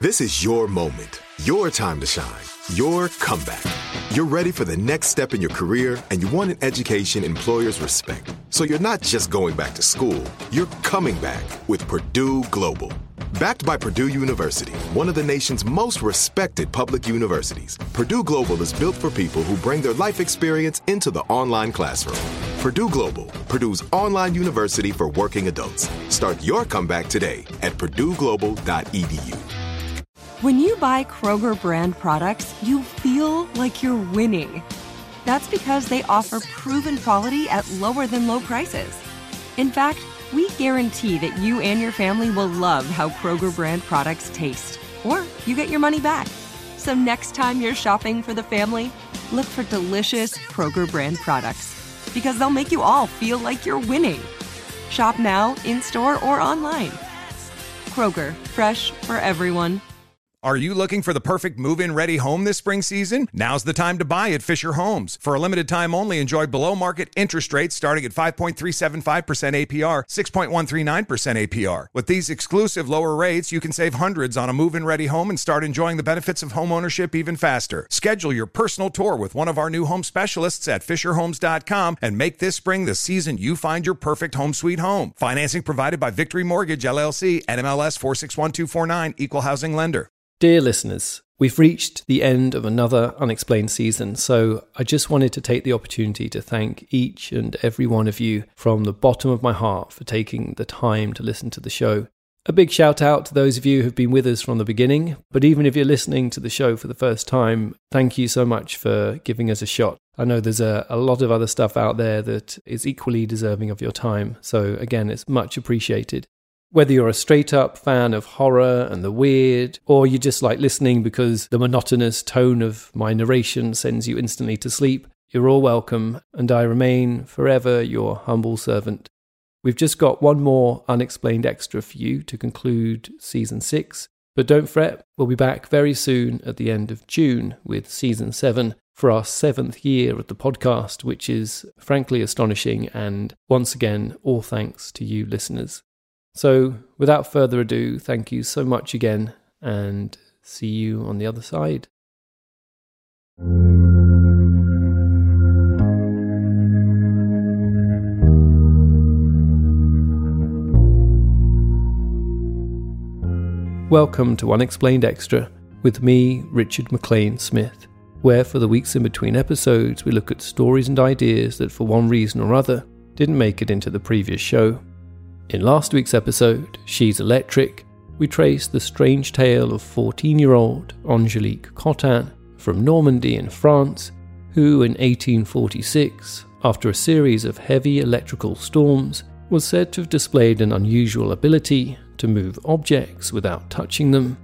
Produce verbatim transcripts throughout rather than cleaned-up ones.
This is your moment, your time to shine, your comeback. You're ready for the next step in your career, and you want an education employers respect. So you're not just going back to school, you're coming back with Purdue Global. Backed by Purdue University, one of the nation's most respected public universities, Purdue Global is built for people who bring their life experience into the online classroom. Purdue Global, Purdue's online university for working adults. Start your comeback today at purdue global dot e d u. When you buy Kroger brand products, you feel like you're winning. That's because they offer proven quality at lower than low prices. In fact, we guarantee that you and your family will love how Kroger brand products taste, or you get your money back. So next time you're shopping for the family, look for delicious Kroger brand products, because they'll make you all feel like you're winning. Shop now, in-store, or online. Kroger, fresh for everyone. Are you looking for the perfect move-in ready home this spring season? Now's the time to buy at Fisher Homes. For a limited time only, enjoy below-market interest rates starting at five point three seven five percent A P R, six point one three nine percent A P R. With these exclusive lower rates, you can save hundreds on a move-in ready home and start enjoying the benefits of homeownership even faster. Schedule your personal tour with one of our new home specialists at fisher homes dot com and make this spring the season you find your perfect home sweet home. Financing provided by Victory Mortgage, L L C, N M L S four six one two four nine, Equal Housing Lender. Dear listeners, we've reached the end of another Unexplained season, so I just wanted to take the opportunity to thank each and every one of you from the bottom of my heart for taking the time to listen to the show. A big shout out to those of you who've been with us from the beginning, but even if you're listening to the show for the first time, thank you so much for giving us a shot. I know there's a, a lot of other stuff out there that is equally deserving of your time, so again, it's much appreciated. Whether you're a straight-up fan of horror and the weird, or you just like listening because the monotonous tone of my narration sends you instantly to sleep, you're all welcome, and I remain forever your humble servant. We've just got one more Unexplained Extra for you to conclude Season six, but don't fret, we'll be back very soon at the end of June with Season seven for our seventh year of the podcast, which is frankly astonishing, and once again, all thanks to you listeners. So, without further ado, thank you so much again, and see you on the other side. Welcome to Unexplained Extra, with me, Richard McLean Smith, where for the weeks in between episodes we look at stories and ideas that for one reason or other didn't make it into the previous show. In last week's episode, She's Electric, we trace the strange tale of fourteen-year-old Angelique Cottin from Normandy in France, who in eighteen forty-six, after a series of heavy electrical storms, was said to have displayed an unusual ability to move objects without touching them.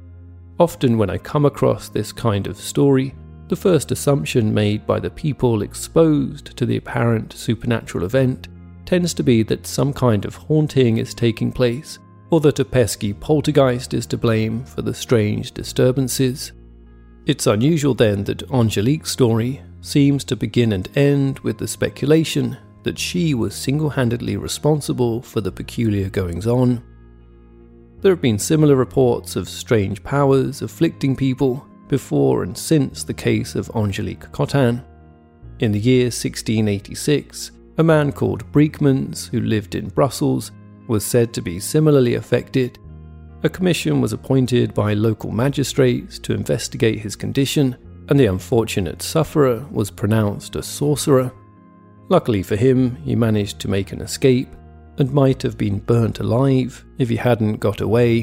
Often when I come across this kind of story, the first assumption made by the people exposed to the apparent supernatural event tends to be that some kind of haunting is taking place, or that a pesky poltergeist is to blame for the strange disturbances. It's unusual then that Angelique's story seems to begin and end with the speculation that she was single-handedly responsible for the peculiar goings-on. There have been similar reports of strange powers afflicting people before and since the case of Angelique Cottin. In the year sixteen eighty-six, a man called Breekmans, who lived in Brussels, was said to be similarly affected. A commission was appointed by local magistrates to investigate his condition, and the unfortunate sufferer was pronounced a sorcerer. Luckily for him, he managed to make an escape, and might have been burnt alive if he hadn't got away.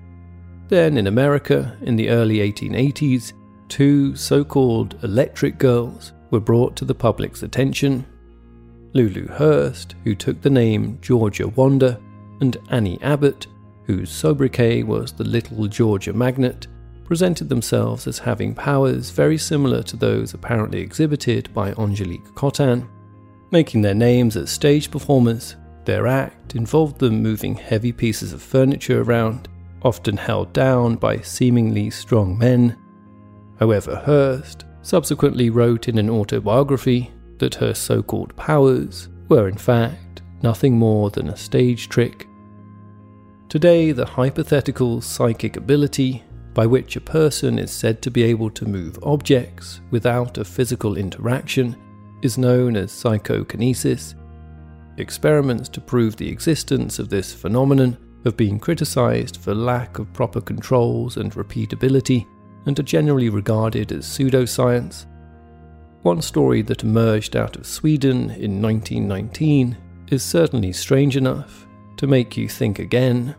Then in America, in the early eighteen eighties, two so-called electric girls were brought to the public's attention. Lulu Hurst, who took the name Georgia Wanda, and Annie Abbott, whose sobriquet was the Little Georgia Magnet, presented themselves as having powers very similar to those apparently exhibited by Angelique Cottin. Making their names as stage performers, their act involved them moving heavy pieces of furniture around, often held down by seemingly strong men. However, Hurst subsequently wrote in an autobiography that her so-called powers were in fact nothing more than a stage trick. Today, the hypothetical psychic ability by which a person is said to be able to move objects without a physical interaction, is known as psychokinesis. Experiments to prove the existence of this phenomenon have been criticised for lack of proper controls and repeatability, and are generally regarded as pseudoscience. One story that emerged out of Sweden in nineteen nineteen is certainly strange enough to make you think again.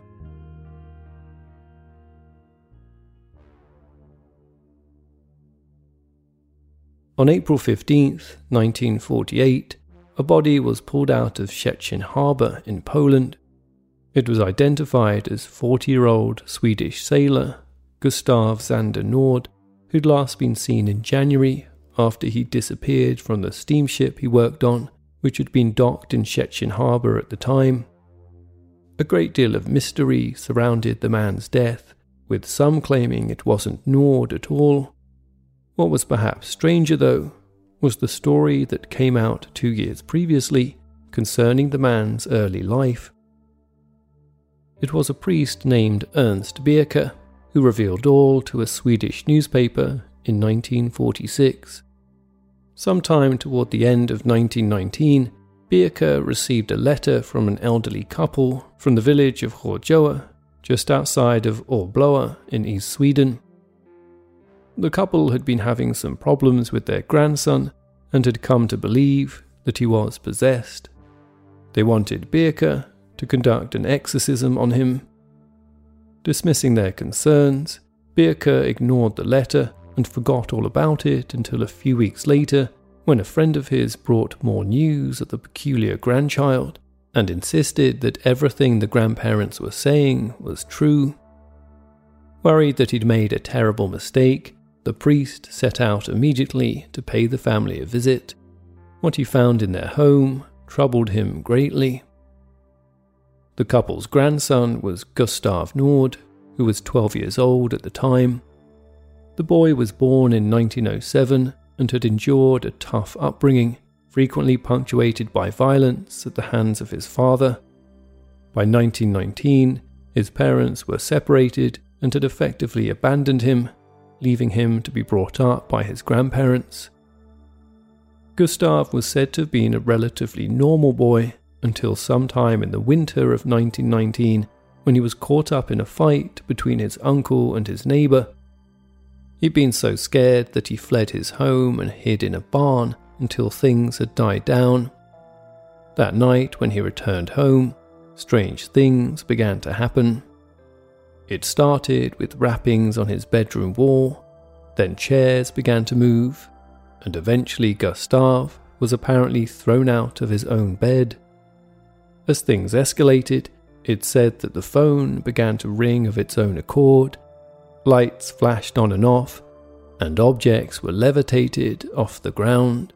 On April fifteenth, nineteen forty-eight, a body was pulled out of Szczecin harbour in Poland. It was identified as forty-year-old Swedish sailor Gustav Zander Nord, who'd last been seen in January after he disappeared from the steamship he worked on, which had been docked in Szczecin harbour at the time. A great deal of mystery surrounded the man's death, with some claiming it wasn't Nord at all. What was perhaps stranger, though, was the story that came out two years previously concerning the man's early life. It was a priest named Ernst Birke who revealed all to a Swedish newspaper in nineteen forty-six. Sometime toward the end of nineteen nineteen, Birke received a letter from an elderly couple from the village of Hårjoa, just outside of Årbloa in East Sweden. The couple had been having some problems with their grandson and had come to believe that he was possessed. They wanted Birke to conduct an exorcism on him. Dismissing their concerns, Birke ignored the letter and forgot all about it until a few weeks later, when a friend of his brought more news of the peculiar grandchild and insisted that everything the grandparents were saying was true. Worried that he'd made a terrible mistake, the priest set out immediately to pay the family a visit. What he found in their home troubled him greatly. The couple's grandson was Gustav Nord, who was twelve years old at the time. The boy was born in nineteen oh seven and had endured a tough upbringing, frequently punctuated by violence at the hands of his father. By nineteen nineteen, his parents were separated and had effectively abandoned him, leaving him to be brought up by his grandparents. Gustav was said to have been a relatively normal boy until sometime in the winter of nineteen nineteen, when he was caught up in a fight between his uncle and his neighbour. He'd been so scared that he fled his home and hid in a barn until things had died down. That night, when he returned home, strange things began to happen. It started with wrappings on his bedroom wall, then chairs began to move, and eventually Gustav was apparently thrown out of his own bed. As things escalated, it said that the phone began to ring of its own accord, lights flashed on and off, and objects were levitated off the ground.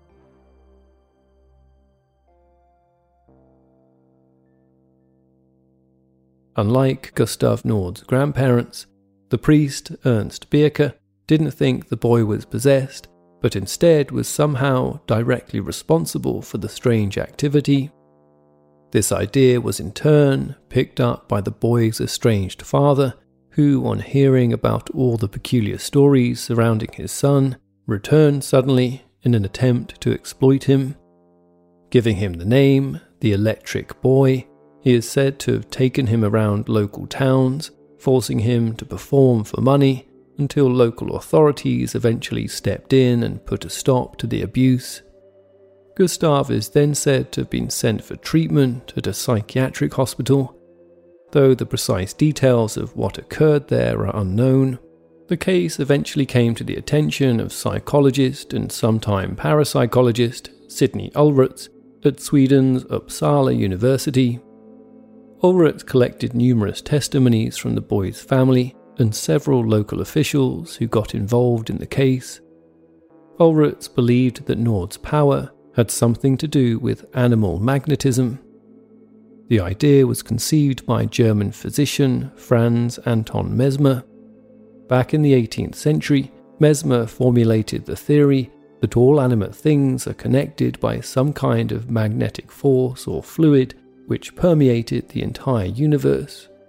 Unlike Gustav Nord's grandparents, the priest, Ernst Birke, didn't think the boy was possessed, but instead was somehow directly responsible for the strange activity. This idea was in turn picked up by the boy's estranged father, who, on hearing about all the peculiar stories surrounding his son, returned suddenly in an attempt to exploit him. Giving him the name, the Electric Boy, he is said to have taken him around local towns, forcing him to perform for money until local authorities eventually stepped in and put a stop to the abuse. Gustav is then said to have been sent for treatment at a psychiatric hospital. Though the precise details of what occurred there are unknown, the case eventually came to the attention of psychologist and sometime parapsychologist Sidney Ulrich at Sweden's Uppsala University. Ulrich collected numerous testimonies from the boy's family and several local officials who got involved in the case. Ulrich believed that Nord's power had something to do with animal magnetism. The idea was conceived by German physician Franz Anton Mesmer. Back in the eighteenth century, Mesmer formulated the theory that all animate things are connected by some kind of magnetic force or fluid which permeated the entire universe,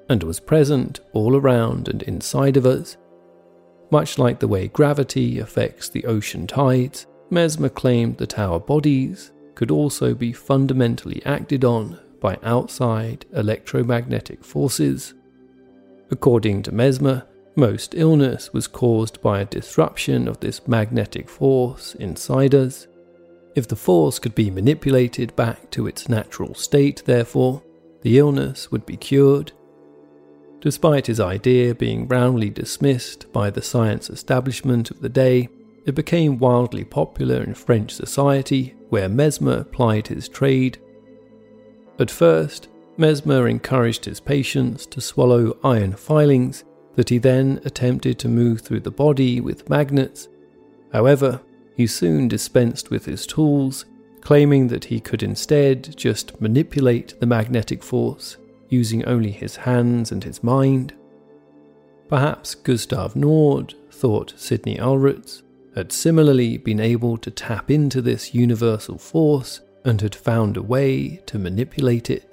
and was present all around and inside of us. Much like the way gravity affects the ocean tides, Mesmer claimed that our bodies could also be fundamentally acted on by outside electromagnetic forces. According to Mesmer, most illness was caused by a disruption of this magnetic force inside us. If the force could be manipulated back to its natural state, therefore, the illness would be cured. Despite his idea being roundly dismissed by the science establishment of the day, it became wildly popular in French society, where Mesmer plied his trade. At first, Mesmer encouraged his patients to swallow iron filings that he then attempted to move through the body with magnets. However, he soon dispensed with his tools, claiming that he could instead just manipulate the magnetic force using only his hands and his mind. Perhaps Gustav Nord thought Sidney Ulrich had similarly been able to tap into this universal force and had found a way to manipulate it.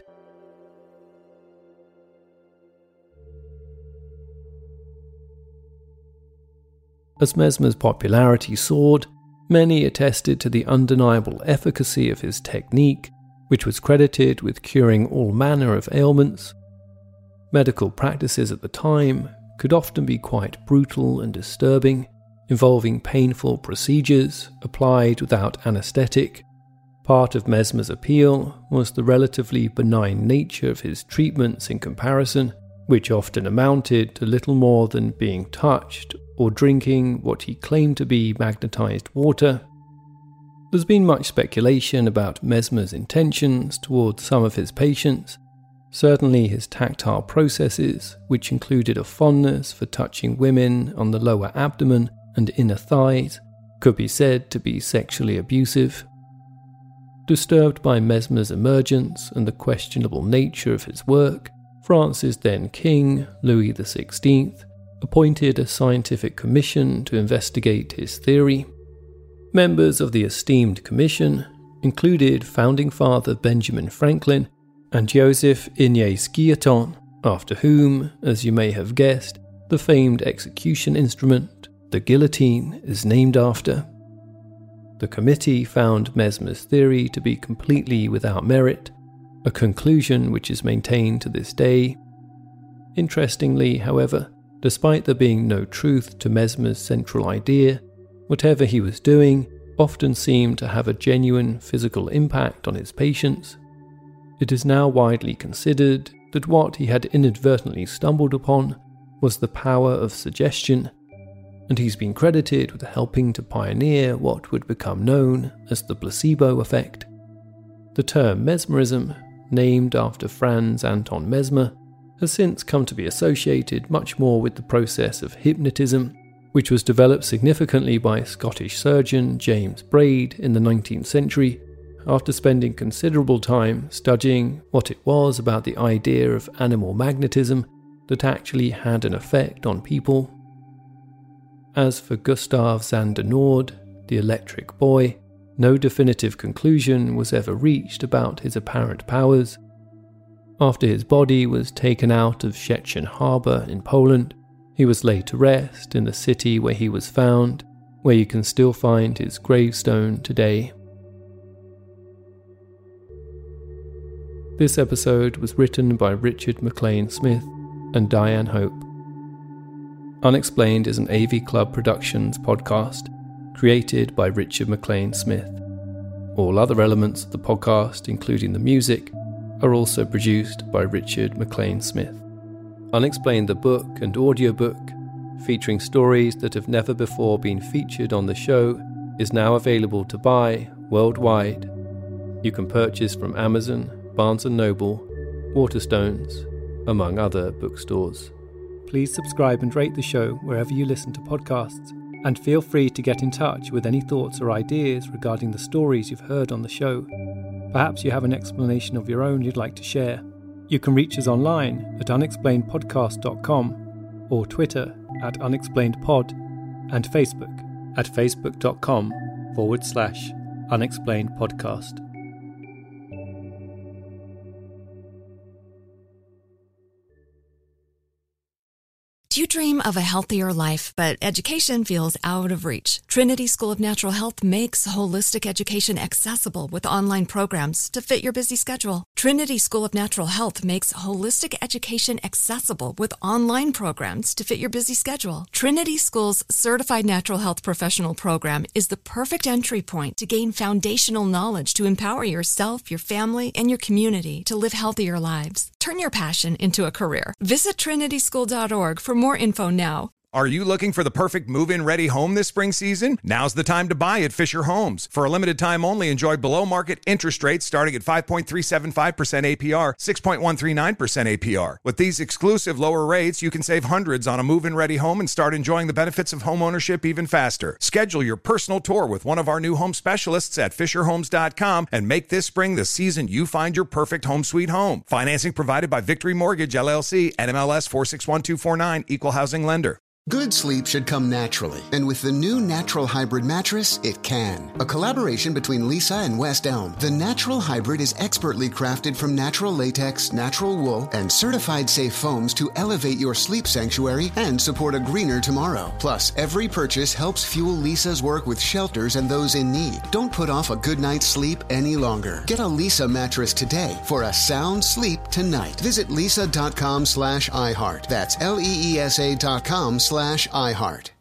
As Mesmer's popularity soared, many attested to the undeniable efficacy of his technique, which was credited with curing all manner of ailments. Medical practices at the time could often be quite brutal and disturbing, involving painful procedures applied without anaesthetic. Part of Mesmer's appeal was the relatively benign nature of his treatments in comparison, which often amounted to little more than being touched or drinking what he claimed to be magnetized water. There's been much speculation about Mesmer's intentions towards some of his patients. Certainly his tactile processes, which included a fondness for touching women on the lower abdomen and inner thighs, could be said to be sexually abusive. Disturbed by Mesmer's emergence and the questionable nature of his work, France's then king, Louis the sixteenth, appointed a scientific commission to investigate his theory. Members of the esteemed commission included founding father Benjamin Franklin and Joseph Ignace Guillotin, after whom, as you may have guessed, the famed execution instrument, the guillotine, is named after. The committee found Mesmer's theory to be completely without merit, a conclusion which is maintained to this day. Interestingly, however, despite there being no truth to Mesmer's central idea, whatever he was doing often seemed to have a genuine physical impact on his patients. It is now widely considered that what he had inadvertently stumbled upon was the power of suggestion, and he's been credited with helping to pioneer what would become known as the placebo effect. The term mesmerism, named after Franz Anton Mesmer, has since come to be associated much more with the process of hypnotism, which was developed significantly by Scottish surgeon James Braid in the nineteenth century, after spending considerable time studying what it was about the idea of animal magnetism that actually had an effect on people. As for Gustav Zander Nord, the electric boy, no definitive conclusion was ever reached about his apparent powers. After his body was taken out of Szczecin harbour in Poland, he was laid to rest in the city where he was found, where you can still find his gravestone today. This episode was written by Richard MacLean Smith and Diane Hope. Unexplained is an A V Club Productions podcast, created by Richard MacLean Smith. All other elements of the podcast, including the music, are also produced by Richard MacLean Smith. Unexplained the book and audiobook, featuring stories that have never before been featured on the show, is now available to buy worldwide. You can purchase from Amazon, Barnes and Noble, Waterstones, among other bookstores. Please subscribe and rate the show wherever you listen to podcasts, and feel free to get in touch with any thoughts or ideas regarding the stories you've heard on the show. Perhaps you have an explanation of your own you'd like to share. You can reach us online at unexplained podcast dot com, or Twitter at unexplainedpod, and Facebook at facebook.com forward slash unexplainedpodcast. Do you dream of a healthier life, but education feels out of reach? Trinity School of Natural Health makes holistic education accessible with online programs to fit your busy schedule. Trinity School of Natural Health makes holistic education accessible with online programs to fit your busy schedule. Trinity School's Certified Natural Health Professional Program is the perfect entry point to gain foundational knowledge to empower yourself, your family, and your community to live healthier lives. Turn your passion into a career. Visit trinity school dot org for more info now. Are you looking for the perfect move-in ready home this spring season? Now's the time to buy at Fisher Homes. For a limited time only, enjoy below-market interest rates starting at five point three seven five percent A P R, six point one three nine percent A P R. With these exclusive lower rates, you can save hundreds on a move-in ready home and start enjoying the benefits of home ownership even faster. Schedule your personal tour with one of our new home specialists at fisher homes dot com and make this spring the season you find your perfect home sweet home. Financing provided by Victory Mortgage, L L C, N M L S four six one two four nine, Equal Housing Lender. Good sleep should come naturally, and with the new Natural Hybrid mattress, it can. A collaboration between Lisa and West Elm, the Natural Hybrid is expertly crafted from natural latex, natural wool, and certified safe foams to elevate your sleep sanctuary and support a greener tomorrow. Plus, every purchase helps fuel Lisa's work with shelters and those in need. Don't put off a good night's sleep any longer. Get a Lisa mattress today for a sound sleep tonight. Visit lisa dot com slash iHeart. That's L E E S A dot com slash iHeart.